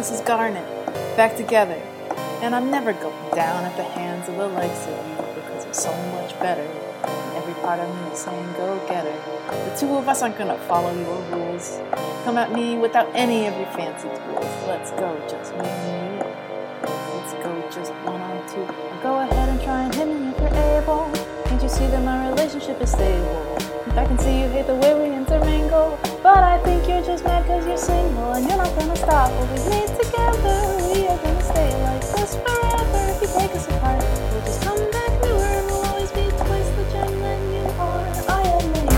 This is Garnet, back together. And I'm never going down at the hands of the likes of you because I'm so much better. Every part of me is saying go-getter. The two of us aren't gonna follow your rules. Come at me without any of your fancy tools. Let's go, just me and you. Let's go just one on two. Now go ahead and try and hit me if you're able. Can't you see that my relationship is stable? I can see you hate the way we intermingle, but I think you're just mad cause you're single. And you're not gonna stop what we made together. We are gonna stay like this forever. If you take us apart, we'll just come back newer. And we'll always be twice the gem that you are. I admit.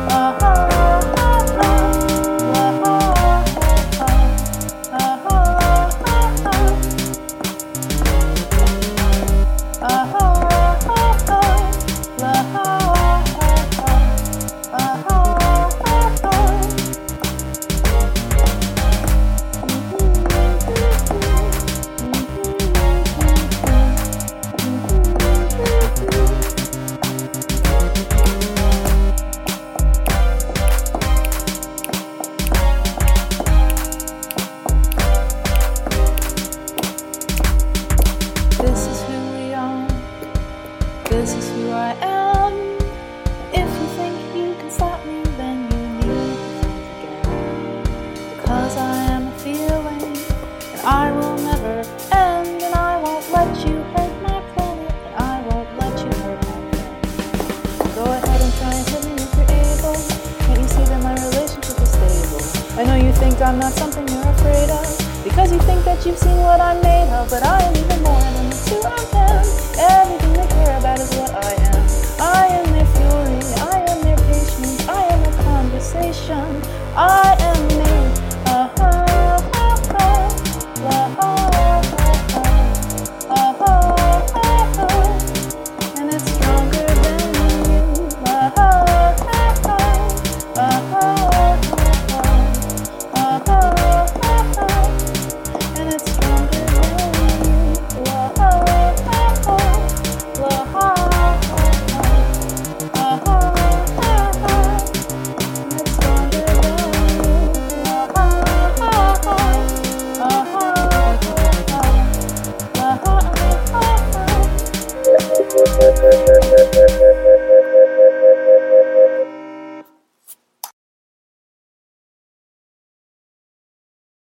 This is who we are, this is who I am. If you think you can stop me, then you need to think again. Because I am a feeling, and I will never end. And I won't let you hurt my planet, and I won't let you hurt my friend. Go ahead and try and hit me if you're able. Can't you see that my relationship is stable? I know you think I'm not something you're afraid of, because you think that you've seen what I'm made of. But I am even more than the two of them.